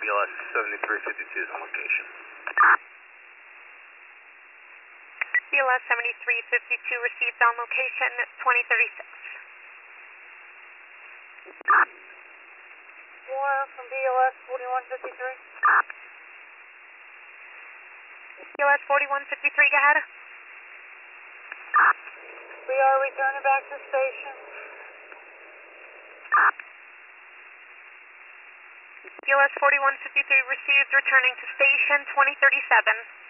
BLS 7352 is on location. BLS 7352 received on location 2036. More from BLS 4153. BLS 4153, go ahead. We are returning back to station. BLS 4153 received, returning to station 2037.